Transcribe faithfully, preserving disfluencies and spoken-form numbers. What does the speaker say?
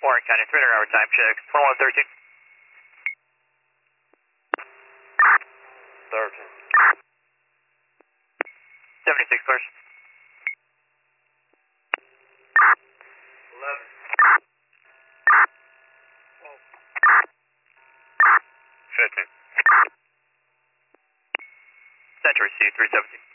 Warren County, three hundred hour time check, twenty-one thirteen. thirteen. seventy-six clears. eleven. fifteen. Center C three seventy.